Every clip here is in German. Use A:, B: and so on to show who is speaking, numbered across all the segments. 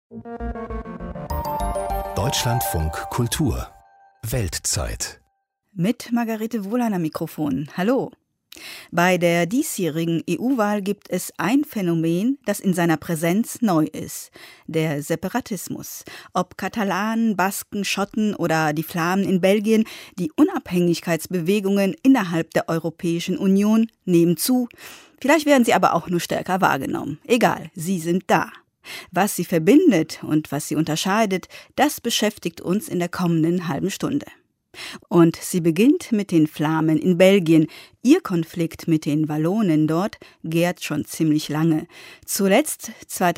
A: Deutschlandfunk Kultur Weltzeit
B: mit Margarete Wohlan am Mikrofon. Hallo. Bei der diesjährigen EU-Wahl gibt es ein Phänomen, das in seiner Präsenz neu ist: der Separatismus. Ob Katalanen, Basken, Schotten oder die Flamen in Belgien, die Unabhängigkeitsbewegungen innerhalb der Europäischen Union nehmen zu. Vielleicht werden sie aber auch nur stärker wahrgenommen. Egal, sie sind da. Was sie verbindet und was sie unterscheidet, das beschäftigt uns in der kommenden halben Stunde. Und sie beginnt mit den Flamen in Belgien. Ihr Konflikt mit den Wallonen dort gärt schon ziemlich lange. Zuletzt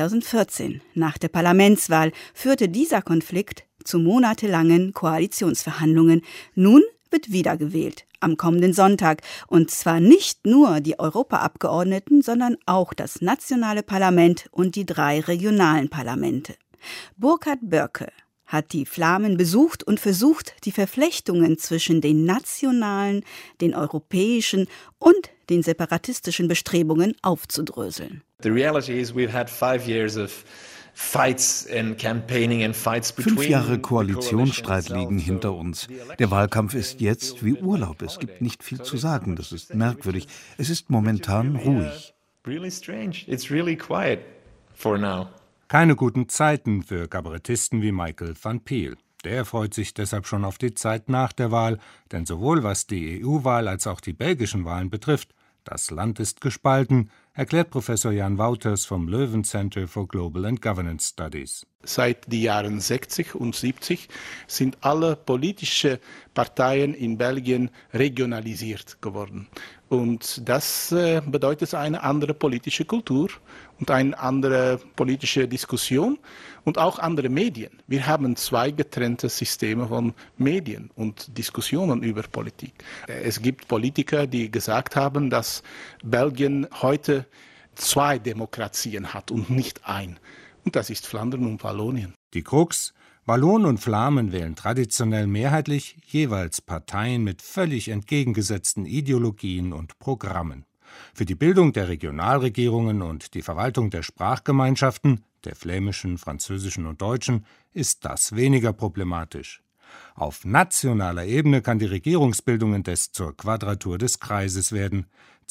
B: 2014, nach der Parlamentswahl, führte dieser Konflikt zu monatelangen Koalitionsverhandlungen. Nun wird wiedergewählt, am kommenden Sonntag. Und zwar nicht nur die Europaabgeordneten, sondern auch das nationale Parlament und die 3 regionalen Parlamente. Burkhard Börke hat die Flamen besucht und versucht, die Verflechtungen zwischen den nationalen, den europäischen und den separatistischen Bestrebungen aufzudröseln.
C: The reality is we've had 5 years of fights and campaigning and fights between
D: 5 Jahre Koalitionsstreit liegen hinter uns. Der Wahlkampf ist jetzt wie Urlaub. Es gibt nicht viel zu sagen. Das ist merkwürdig. Es ist momentan ruhig.
C: Really strange. It's really quiet for now.
E: Keine guten Zeiten für Kabarettisten wie Michael van Peel. Der freut sich deshalb schon auf die Zeit nach der Wahl, denn sowohl was die EU-Wahl als auch die belgischen Wahlen betrifft, das Land ist gespalten, erklärt Professor Jan Wouters vom Leuven Center for Global and Governance Studies.
F: Seit den Jahren 60 und 70 sind alle politischen Parteien in Belgien regionalisiert geworden. Und das bedeutet eine andere politische Kultur und eine andere politische Diskussion und auch andere Medien. Wir haben 2 getrennte Systeme von Medien und Diskussionen über Politik. Es gibt Politiker, die gesagt haben, dass Belgien heute 2 Demokratien hat und nicht ein. Und das ist Flandern und Wallonien.
E: Die Krux: Wallonen und Flamen wählen traditionell mehrheitlich jeweils Parteien mit völlig entgegengesetzten Ideologien und Programmen. Für die Bildung der Regionalregierungen und die Verwaltung der Sprachgemeinschaften, der flämischen, französischen und deutschen, ist das weniger problematisch. Auf nationaler Ebene kann die Regierungsbildung indes zur Quadratur des Kreises werden.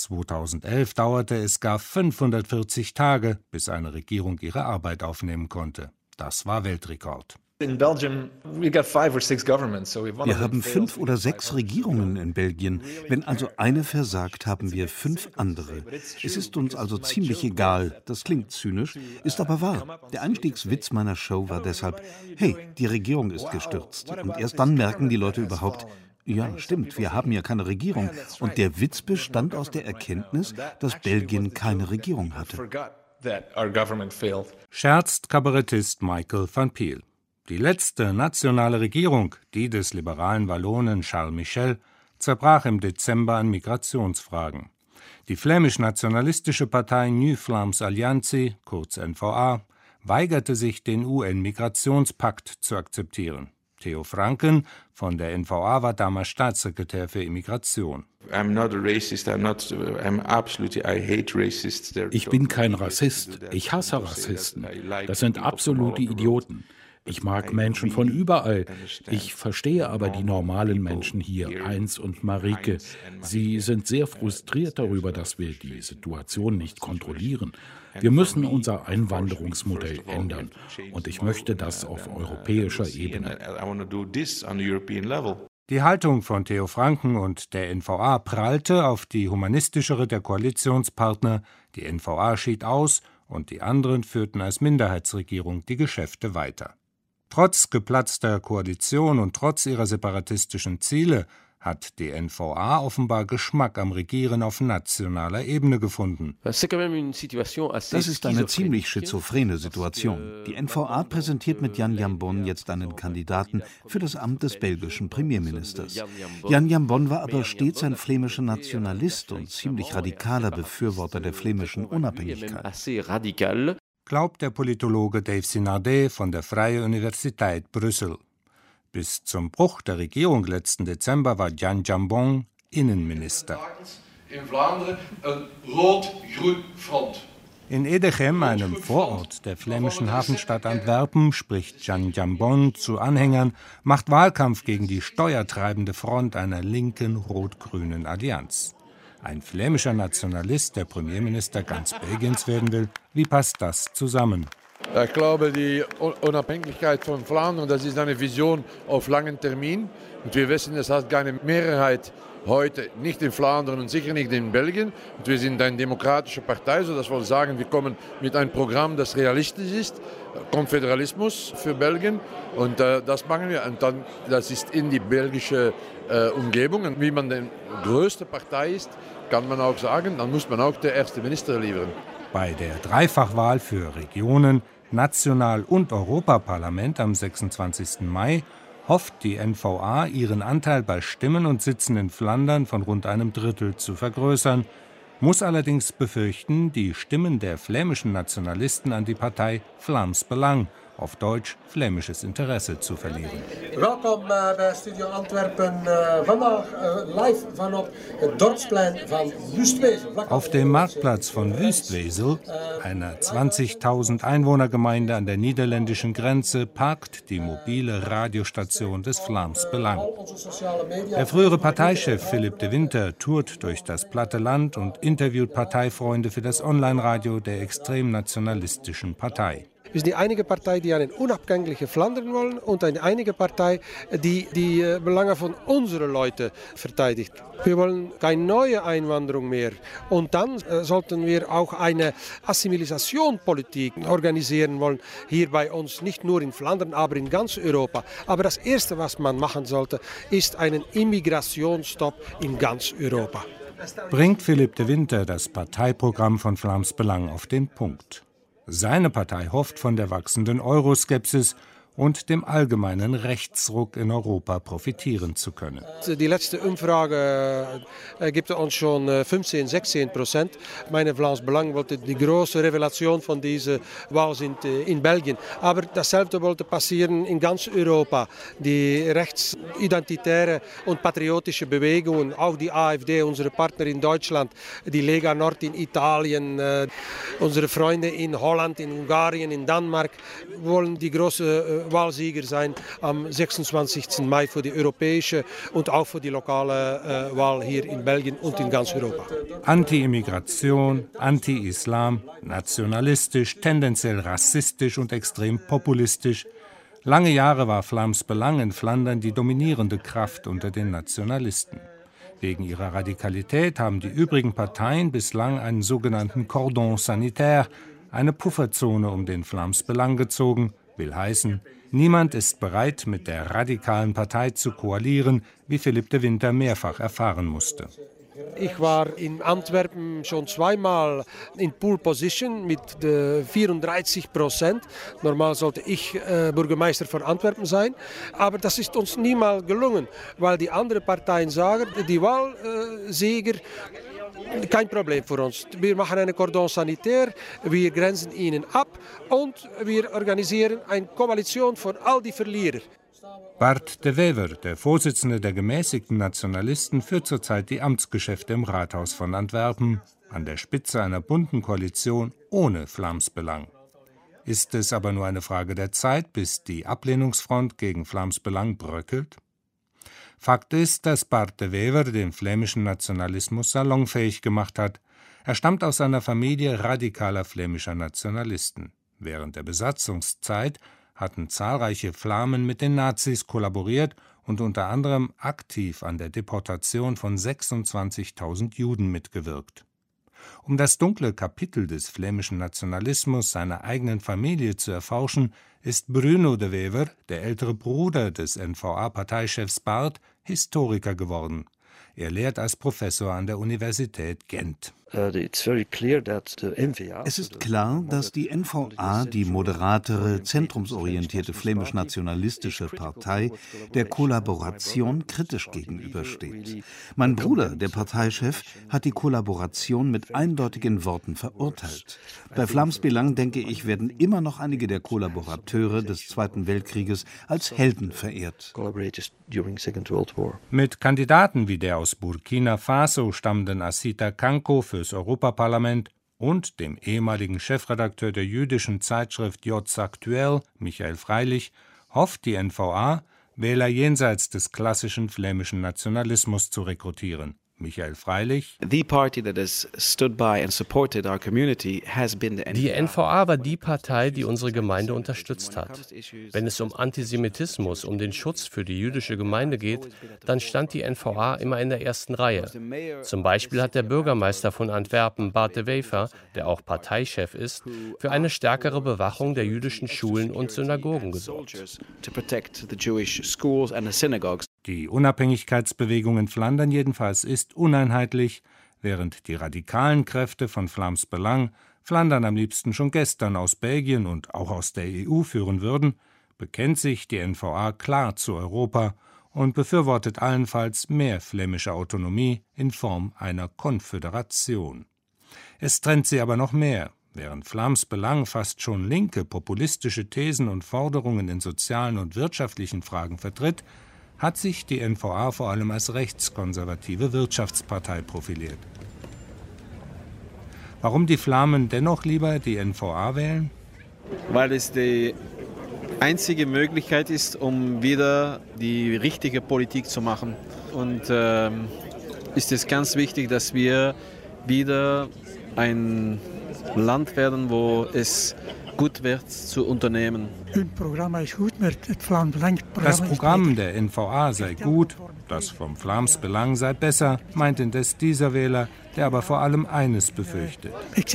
E: 2011 dauerte es gar 540 Tage, bis eine Regierung ihre Arbeit aufnehmen konnte. Das war Weltrekord.
C: In Belgium, we got 5 or 6 governments, so
D: Wir haben 5 oder 6 Regierungen in Belgien. Wenn also eine versagt, haben wir 5 andere. Es ist uns also ziemlich egal. Das klingt zynisch, ist aber wahr. Der Einstiegswitz meiner Show war deshalb: Hey, die Regierung ist gestürzt. Und erst dann merken die Leute überhaupt: Ja, stimmt, wir haben ja keine Regierung. Und der Witz bestand aus der Erkenntnis, dass Belgien keine Regierung hatte.
E: Scherzt Kabarettist Michael van Peel. Die letzte nationale Regierung, die des liberalen Wallonen Charles Michel, zerbrach im Dezember an Migrationsfragen. Die flämisch-nationalistische Partei New Vlaams Alliantie, kurz NVA, weigerte sich, den UN-Migrationspakt zu akzeptieren. Theo Franken von der NVA war damals Staatssekretär für Immigration.
G: Ich bin kein Rassist. Ich hasse Rassisten. Das sind absolute Idioten. Ich mag Menschen von überall. Ich verstehe aber die normalen Menschen hier, Heinz und Marike. Sie sind sehr frustriert darüber, dass wir die Situation nicht kontrollieren. Wir müssen unser Einwanderungsmodell ändern. Und ich möchte das auf europäischer Ebene.
E: Die Haltung von Theo Franken und der NVA prallte auf die humanistischere der Koalitionspartner. Die NVA schied aus und die anderen führten als Minderheitsregierung die Geschäfte weiter. Trotz geplatzter Koalition und trotz ihrer separatistischen Ziele hat die NVA offenbar Geschmack am Regieren auf nationaler Ebene gefunden.
D: Das ist eine ziemlich schizophrene Situation. Die NVA präsentiert mit Jan Jambon jetzt einen Kandidaten für das Amt des belgischen Premierministers. Jan Jambon war aber stets ein flämischer Nationalist und ziemlich radikaler Befürworter der flämischen Unabhängigkeit.
E: Glaubt der Politologe Dave Sinardet von der Vrije Universiteit Brüssel. Bis zum Bruch der Regierung letzten Dezember war Jan Jambon Innenminister.
H: In Vlaanderen een rood-groen front.
E: In Edegem, einem Vorort der flämischen Hafenstadt Antwerpen, spricht Jan Jambon zu Anhängern, macht Wahlkampf gegen die steuertreibende Front einer linken rot-grünen Allianz. Ein flämischer Nationalist, der Premierminister ganz Belgiens werden will, wie passt das zusammen?
H: Ich glaube, die Unabhängigkeit von Flandern, das ist eine Vision auf langen Termin. Und wir wissen, es hat keine Mehrheit heute, nicht in Flandern und sicher nicht in Belgien. Und wir sind eine demokratische Partei, so das will sagen, wir kommen mit einem Programm, das realistisch ist, Konföderalismus für Belgien. Und das machen wir. Und dann, das ist in die belgische Umgebung. Und wie man die größte Partei ist, kann man auch sagen, dann muss man auch der erste Minister liefern.
E: Bei der Dreifachwahl für Regionen, National- und Europaparlament am 26. Mai hofft die NVA, ihren Anteil bei Stimmen und Sitzen in Flandern von rund einem Drittel zu vergrößern, muss allerdings befürchten, die Stimmen der flämischen Nationalisten an die Partei Vlaams Belang, auf Deutsch flämisches Interesse, zu verlieren.
I: Welkom bij Studio Antwerpen. Vandaag live vanop het dorpsplein van Wüstwesel.
E: Auf dem Marktplatz von Wüstwesel, einer 20.000 Einwohnergemeinde an der niederländischen Grenze, parkt die mobile Radiostation des Vlaams Belang. Der frühere Parteichef Philippe de Winter tourt durch das platte Land und interviewt Parteifreunde für das Online-Radio der extrem nationalistischen Partei.
I: Wir sind die einige Partei, die einen unabhängigen Flandern wollen und eine einige Partei, die die Belange von unseren Leuten verteidigt. Wir wollen keine neue Einwanderung mehr. Und dann sollten wir auch eine Assimilisationspolitik organisieren wollen, hier bei uns, nicht nur in Flandern, aber in ganz Europa. Aber das Erste, was man machen sollte, ist einen Immigrationsstopp in ganz Europa.
E: Bringt Philippe de Winter das Parteiprogramm von Vlaams Belang auf den Punkt. Seine Partei hofft von der wachsenden Euroskepsis und dem allgemeinen Rechtsruck in Europa profitieren zu können.
I: Die letzte Umfrage gibt uns schon 15-16%. Meine Vlaams Belang wollte die große Revelation von dieser Wahl sind in Belgien. Aber dasselbe wollte passieren in ganz Europa. Die rechtsidentitäre und patriotische Bewegungen, auch die AfD, unsere Partner in Deutschland, die Lega Nord in Italien, unsere Freunde in Holland, in Ungarn, in Dänemark, wollen die große Wahlsieger sein am 26. Mai für die europäische und auch für die lokale Wahl hier in Belgien und in ganz Europa.
E: Anti-Immigration, Anti-Islam, nationalistisch, tendenziell rassistisch und extrem populistisch. Lange Jahre war Vlaams Belang in Flandern die dominierende Kraft unter den Nationalisten. Wegen ihrer Radikalität haben die übrigen Parteien bislang einen sogenannten Cordon sanitaire, eine Pufferzone um den Vlaams Belang gezogen, will heißen, niemand ist bereit, mit der radikalen Partei zu koalieren, wie Philippe de Winter mehrfach erfahren musste.
I: Ich war in Antwerpen schon zweimal in Pole Position mit 34%. Normal sollte ich Bürgermeister von Antwerpen sein, aber das ist uns niemals gelungen, weil die anderen Parteien sagen, die Wahlsieger, kein Problem für uns. Wir machen eine Cordon sanitaire, wir grenzen ihnen ab und wir organisieren eine Koalition von all die Verlierer.
E: Bart de Wever, der Vorsitzende der gemäßigten Nationalisten, führt zurzeit die Amtsgeschäfte im Rathaus von Antwerpen, an der Spitze einer bunten Koalition ohne Vlaams Belang. Ist es aber nur eine Frage der Zeit, bis die Ablehnungsfront gegen Vlaams Belang bröckelt? Fakt ist, dass Bart de Wever den flämischen Nationalismus salonfähig gemacht hat. Er stammt aus einer Familie radikaler flämischer Nationalisten. Während der Besatzungszeit hatten zahlreiche Flamen mit den Nazis kollaboriert und unter anderem aktiv an der Deportation von 26.000 Juden mitgewirkt. Um das dunkle Kapitel des flämischen Nationalismus seiner eigenen Familie zu erforschen, ist Bruno de Wever, der ältere Bruder des NVA-Parteichefs Bart, Historiker geworden. Er lehrt als Professor an der Universität Gent.
D: Es ist klar, dass die NVA, die moderatere, zentrumsorientierte flämisch-nationalistische Partei, der Kollaboration kritisch gegenübersteht. Mein Bruder, der Parteichef, hat die Kollaboration mit eindeutigen Worten verurteilt. Bei Vlaams Belang, denke ich, werden immer noch einige der Kollaborateure des Zweiten Weltkrieges als Helden verehrt.
E: Mit Kandidaten wie der aus Burkina Faso stammenden Assita Kanko fürs Europaparlament und dem ehemaligen Chefredakteur der jüdischen Zeitschrift Jodz Aktuell, Michael Freilich, hofft die NVA, Wähler jenseits des klassischen flämischen Nationalismus zu rekrutieren. Michael Freilich:
J: Die NVA war die Partei, die unsere Gemeinde unterstützt hat. Wenn es um Antisemitismus, um den Schutz für die jüdische Gemeinde geht, dann stand die NVA immer in der ersten Reihe. Zum Beispiel hat der Bürgermeister von Antwerpen, Bart de Wever, der auch Parteichef ist, für eine stärkere Bewachung der jüdischen Schulen und Synagogen gesorgt.
E: Die Unabhängigkeitsbewegung in Flandern jedenfalls ist uneinheitlich, während die radikalen Kräfte von Vlaams Belang Flandern am liebsten schon gestern aus Belgien und auch aus der EU führen würden, bekennt sich die NVA klar zu Europa und befürwortet allenfalls mehr flämische Autonomie in Form einer Konföderation. Es trennt sie aber noch mehr. Während Vlaams Belang fast schon linke, populistische Thesen und Forderungen in sozialen und wirtschaftlichen Fragen vertritt, hat sich die NVA vor allem als rechtskonservative Wirtschaftspartei profiliert. Warum die Flamen dennoch lieber die NVA wählen?
J: Weil es die einzige Möglichkeit ist, um wieder die richtige Politik zu machen. Und ist es ganz wichtig, dass wir wieder ein Land werden, wo es gut wird zu unternehmen.
E: Das Programm der NVA sei gut, das vom Vlaams Belang sei besser, meint indes dieser Wähler, der aber vor allem eines befürchtet: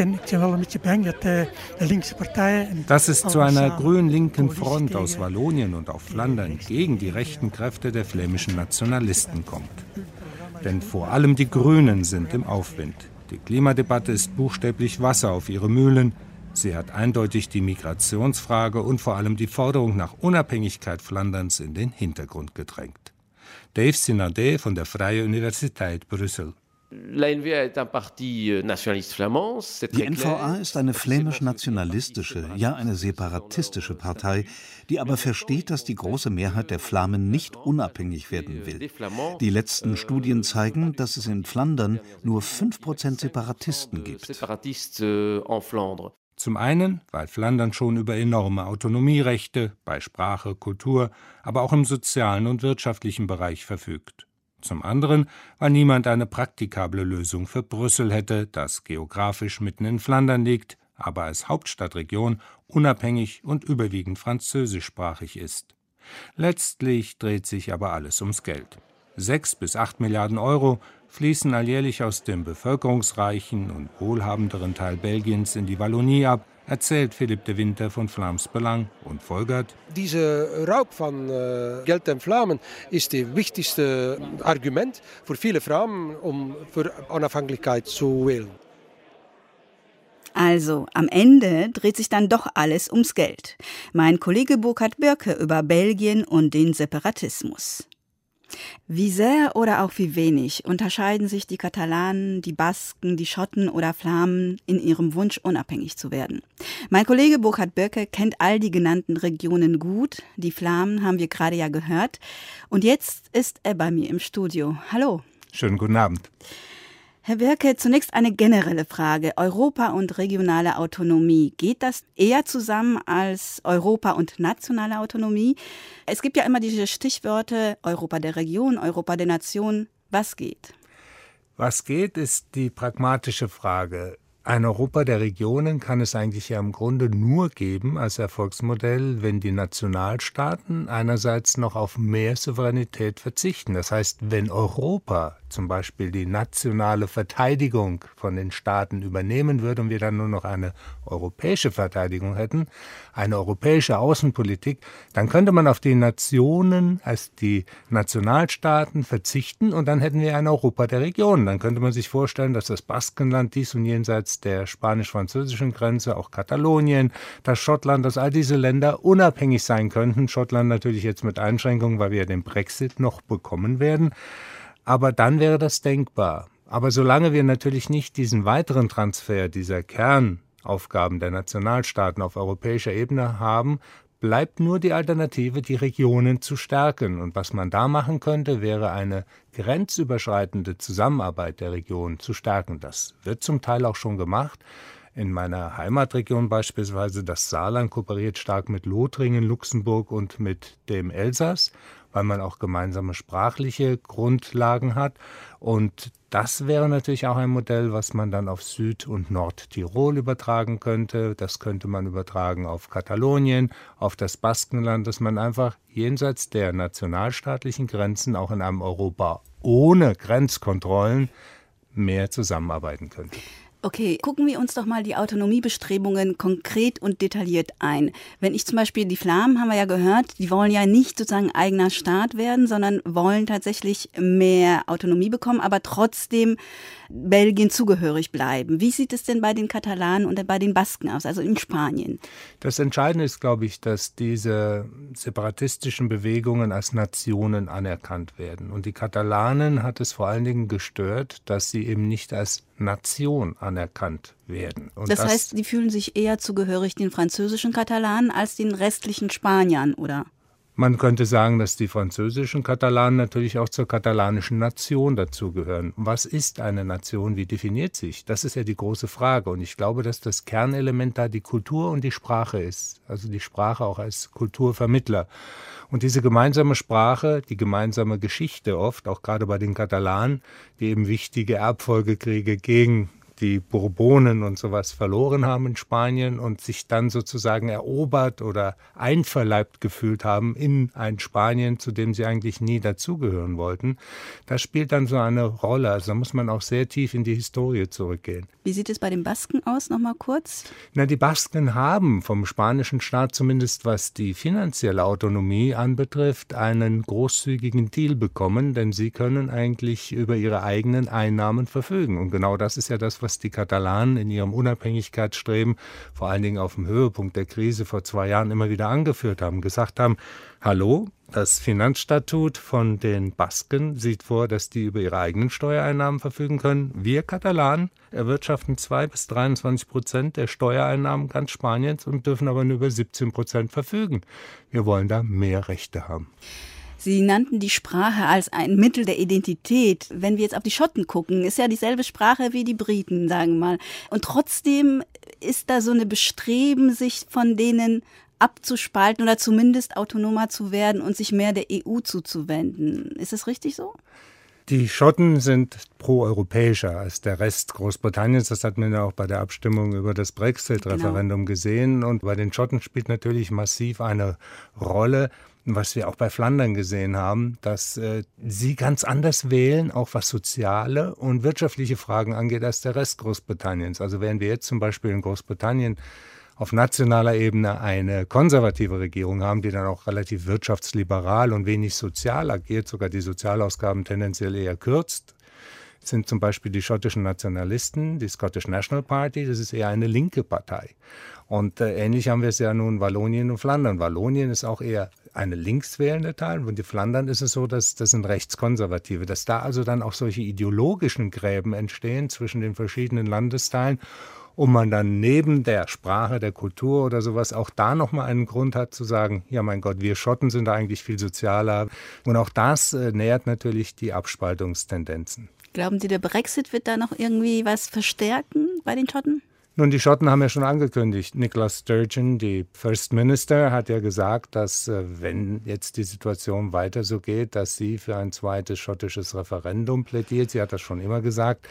E: dass es zu einer grün-linken Front aus Wallonien und auch Flandern gegen die rechten Kräfte der flämischen Nationalisten kommt. Denn vor allem die Grünen sind im Aufwind. Die Klimadebatte ist buchstäblich Wasser auf ihre Mühlen. Sie hat eindeutig die Migrationsfrage und vor allem die Forderung nach Unabhängigkeit Flanderns in den Hintergrund gedrängt. Dave Sinardet von der Freie Universität Brüssel.
K: Die
D: NVA ist eine flämisch-nationalistische, ja eine separatistische Partei, die aber versteht, dass die große Mehrheit der Flamen nicht unabhängig werden will. Die letzten Studien zeigen, dass es in Flandern nur 5% Separatisten gibt.
E: Zum einen, weil Flandern schon über enorme Autonomierechte bei Sprache, Kultur, aber auch im sozialen und wirtschaftlichen Bereich verfügt. Zum anderen, weil niemand eine praktikable Lösung für Brüssel hätte, das geografisch mitten in Flandern liegt, aber als Hauptstadtregion unabhängig und überwiegend französischsprachig ist. Letztlich dreht sich aber alles ums Geld. 6 bis 8 Milliarden Euro fließen alljährlich aus dem bevölkerungsreichen und wohlhabenderen Teil Belgiens in die Wallonie ab, erzählt Philipp de Winter von Vlaams Belang und folgert:
I: Dieser Raub von Geld den Flamen ist das wichtigste Argument für viele Flamen, um für Unabhängigkeit zu wählen.
B: Also, am Ende dreht sich dann doch alles ums Geld. Mein Kollege Burkhard Birke über Belgien und den Separatismus. Wie sehr oder auch wie wenig unterscheiden sich die Katalanen, die Basken, die Schotten oder Flamen in ihrem Wunsch, unabhängig zu werden? Mein Kollege Burkhard Birke kennt all die genannten Regionen gut. Die Flamen haben wir gerade ja gehört. Und jetzt ist er bei mir im Studio. Hallo.
E: Schönen guten Abend.
B: Herr Birke, zunächst eine generelle Frage. Europa und regionale Autonomie. Geht das eher zusammen als Europa und nationale Autonomie? Es gibt ja immer diese Stichwörter Europa der Region, Europa der Nation. Was geht?
E: Was geht, ist die pragmatische Frage. Ein Europa der Regionen kann es eigentlich ja im Grunde nur geben als Erfolgsmodell, wenn die Nationalstaaten einerseits noch auf mehr Souveränität verzichten. Das heißt, wenn Europa zum Beispiel die nationale Verteidigung von den Staaten übernehmen würde und wir dann nur noch eine europäische Verteidigung hätten, eine europäische Außenpolitik, dann könnte man auf die Nationen als die Nationalstaaten verzichten und dann hätten wir ein Europa der Regionen. Dann könnte man sich vorstellen, dass das Baskenland dies und jenseits der spanisch-französischen Grenze, auch Katalonien, das Schottland, dass all diese Länder unabhängig sein könnten. Schottland natürlich jetzt mit Einschränkungen, weil wir ja den Brexit noch bekommen werden. Aber dann wäre das denkbar. Aber solange wir natürlich nicht diesen weiteren Transfer dieser Kernaufgaben der Nationalstaaten auf europäischer Ebene haben, bleibt nur die Alternative, die Regionen zu stärken. Und was man da machen könnte, wäre eine grenzüberschreitende Zusammenarbeit der Regionen zu stärken. Das wird zum Teil auch schon gemacht. In meiner Heimatregion beispielsweise, das Saarland, kooperiert stark mit Lothringen, Luxemburg und mit dem Elsass, weil man auch gemeinsame sprachliche Grundlagen hat. Und das wäre natürlich auch ein Modell, was man dann auf Süd- und Nordtirol übertragen könnte. Das könnte man übertragen auf Katalonien, auf das Baskenland, dass man einfach jenseits der nationalstaatlichen Grenzen auch in einem Europa ohne Grenzkontrollen mehr zusammenarbeiten könnte.
B: Okay, gucken wir uns doch mal die Autonomiebestrebungen konkret und detailliert ein. Wenn ich zum Beispiel, die Flamen haben wir ja gehört, die wollen ja nicht sozusagen eigener Staat werden, sondern wollen tatsächlich mehr Autonomie bekommen, aber trotzdem Belgien zugehörig bleiben. Wie sieht es denn bei den Katalanen und bei den Basken aus, also in Spanien?
E: Das Entscheidende ist, glaube ich, dass diese separatistischen Bewegungen als Nationen anerkannt werden. Und die Katalanen hat es vor allen Dingen gestört, dass sie eben nicht als Nation anerkannt werden. Und
B: das heißt, die fühlen sich eher zugehörig den französischen Katalanen als den restlichen Spaniern, oder?
E: Man könnte sagen, dass die französischen Katalanen natürlich auch zur katalanischen Nation dazugehören. Was ist eine Nation? Wie definiert sich? Das ist ja die große Frage. Und ich glaube, dass das Kernelement da die Kultur und die Sprache ist. Also die Sprache auch als Kulturvermittler. Und diese gemeinsame Sprache, die gemeinsame Geschichte oft, auch gerade bei den Katalanen, die eben wichtige Erbfolgekriege gegen die Bourbonen und sowas verloren haben in Spanien und sich dann sozusagen erobert oder einverleibt gefühlt haben in ein Spanien, zu dem sie eigentlich nie dazugehören wollten. Das spielt dann so eine Rolle. Also da muss man auch sehr tief in die Historie zurückgehen.
B: Wie sieht es bei den Basken aus, nochmal kurz?
E: Na, die Basken haben vom spanischen Staat, zumindest was die finanzielle Autonomie anbetrifft, einen großzügigen Deal bekommen, denn sie können eigentlich über ihre eigenen Einnahmen verfügen. Und genau das ist ja das, was die Katalanen in ihrem Unabhängigkeitsstreben, vor allen Dingen auf dem Höhepunkt der Krise vor 2 Jahren, immer wieder angeführt haben, gesagt haben, hallo, das Finanzstatut von den Basken sieht vor, dass die über ihre eigenen Steuereinnahmen verfügen können. Wir Katalanen erwirtschaften 2-23% der Steuereinnahmen ganz Spaniens und dürfen aber nur über 17% verfügen. Wir wollen da mehr Rechte haben.
B: Sie nannten die Sprache als ein Mittel der Identität. Wenn wir jetzt auf die Schotten gucken, ist ja dieselbe Sprache wie die Briten, sagen wir mal. Und trotzdem ist da so eine Bestreben, sich von denen abzuspalten oder zumindest autonomer zu werden und sich mehr der EU zuzuwenden. Ist das richtig so?
E: Die Schotten sind proeuropäischer als der Rest Großbritanniens. Das hat man ja auch bei der Abstimmung über das Brexit-Referendum gesehen. Und bei den Schotten spielt natürlich massiv eine Rolle, was wir auch bei Flandern gesehen haben, dass sie ganz anders wählen, auch was soziale und wirtschaftliche Fragen angeht, als der Rest Großbritanniens. Also während wir jetzt zum Beispiel in Großbritannien auf nationaler Ebene eine konservative Regierung haben, die dann auch relativ wirtschaftsliberal und wenig sozial agiert, sogar die Sozialausgaben tendenziell eher kürzt, sind zum Beispiel die schottischen Nationalisten, die Scottish National Party, das ist eher eine linke Partei. Und ähnlich haben wir es ja nun in Wallonien und Flandern. Wallonien ist auch eher eine linkswählende Teil und in Flandern ist es so, dass das sind Rechtskonservative, dass da also dann auch solche ideologischen Gräben entstehen zwischen den verschiedenen Landesteilen und man dann neben der Sprache, der Kultur oder sowas auch da nochmal einen Grund hat zu sagen, ja mein Gott, wir Schotten sind da eigentlich viel sozialer. Und auch das nährt natürlich die Abspaltungstendenzen.
B: Glauben Sie, der Brexit wird da noch irgendwie was verstärken bei den Schotten?
E: Nun, die Schotten haben ja schon angekündigt. Nicola Sturgeon, die First Minister, hat ja gesagt, dass wenn jetzt die Situation weiter so geht, dass sie für ein zweites schottisches Referendum plädiert. Sie hat das schon immer gesagt.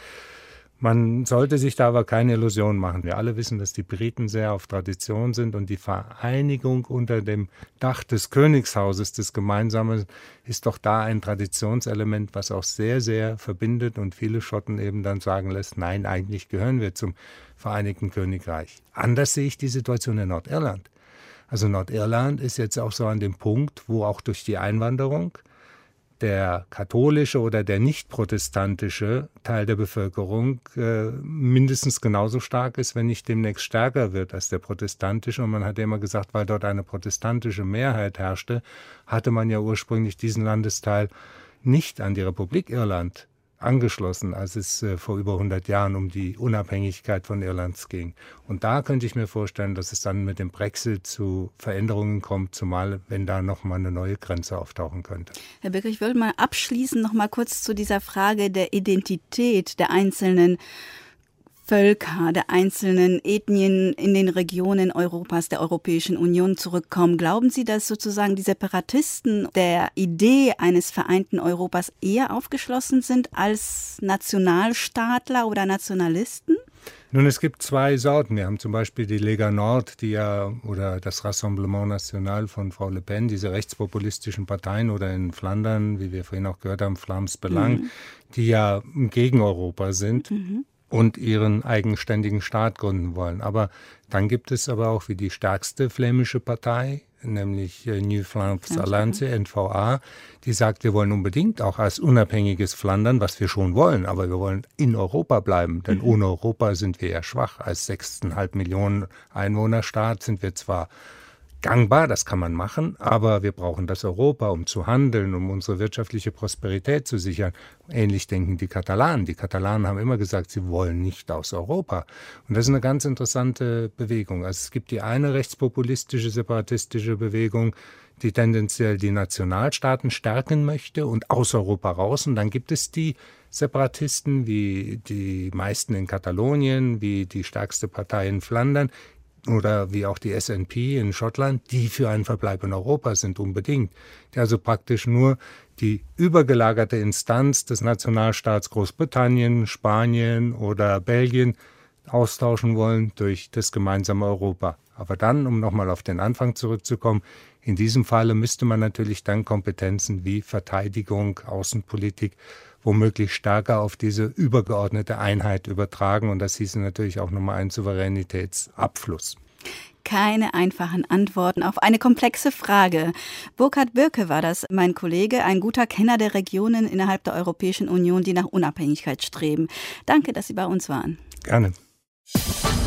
E: Man sollte sich da aber keine Illusionen machen. Wir alle wissen, dass die Briten sehr auf Tradition sind und die Vereinigung unter dem Dach des Königshauses, des Gemeinsamen, ist doch da ein Traditionselement, was auch sehr, sehr verbindet und viele Schotten eben dann sagen lässt, nein, eigentlich gehören wir zum Vereinigten Königreich. Anders sehe ich die Situation in Nordirland. Also Nordirland ist jetzt auch so an dem Punkt, wo auch durch die Einwanderung der katholische oder der nicht-protestantische Teil der Bevölkerung mindestens genauso stark ist, wenn nicht demnächst stärker wird als der protestantische. Und man hat ja immer gesagt, weil dort eine protestantische Mehrheit herrschte, hatte man ja ursprünglich diesen Landesteil nicht an die Republik Irland angeschlossen, als es vor über 100 Jahren um die Unabhängigkeit von Irland ging. Und da könnte ich mir vorstellen, dass es dann mit dem Brexit zu Veränderungen kommt, zumal wenn da nochmal eine neue Grenze auftauchen könnte.
B: Herr Birker, ich würde mal abschließen noch mal kurz zu dieser Frage der Identität der einzelnen Völker, der einzelnen Ethnien in den Regionen Europas, der Europäischen Union zurückkommen. Glauben Sie, dass sozusagen die Separatisten der Idee eines vereinten Europas eher aufgeschlossen sind als Nationalstaatler oder Nationalisten?
E: Nun, es gibt zwei Sorten. Wir haben zum Beispiel die Lega Nord, oder das Rassemblement National von Frau Le Pen, diese rechtspopulistischen Parteien, oder in Flandern, wie wir vorhin auch gehört haben, Vlaams Belang, die ja gegen Europa sind. Und ihren eigenständigen Staat gründen wollen. Aber dann gibt es aber auch wie die stärkste flämische Partei, nämlich New Vlaams Alliance, NVA, die sagt, wir wollen unbedingt auch als unabhängiges Flandern, was wir schon wollen, aber wir wollen in Europa bleiben, denn ohne Europa sind wir ja schwach. Als 6,5 Millionen Einwohnerstaat sind wir zwar gangbar, das kann man machen, aber wir brauchen das Europa, um zu handeln, um unsere wirtschaftliche Prosperität zu sichern. Ähnlich denken die Katalanen. Die Katalanen haben immer gesagt, sie wollen nicht aus Europa. Und das ist eine ganz interessante Bewegung. Also es gibt die eine rechtspopulistische, separatistische Bewegung, die tendenziell die Nationalstaaten stärken möchte und aus Europa raus. Und dann gibt es die Separatisten, wie die meisten in Katalonien, wie die stärkste Partei in Flandern, oder wie auch die SNP in Schottland, die für einen Verbleib in Europa sind unbedingt. Die also praktisch nur die übergelagerte Instanz des Nationalstaats Großbritannien, Spanien oder Belgien austauschen wollen durch das gemeinsame Europa. Aber dann, um nochmal auf den Anfang zurückzukommen, in diesem Falle müsste man natürlich dann Kompetenzen wie Verteidigung, Außenpolitik womöglich stärker auf diese übergeordnete Einheit übertragen. Und das hieße natürlich auch nochmal einen Souveränitätsabfluss.
B: Keine einfachen Antworten auf eine komplexe Frage. Burkhard Birke war das, mein Kollege, ein guter Kenner der Regionen innerhalb der Europäischen Union, die nach Unabhängigkeit streben. Danke, dass Sie bei uns waren.
E: Gerne.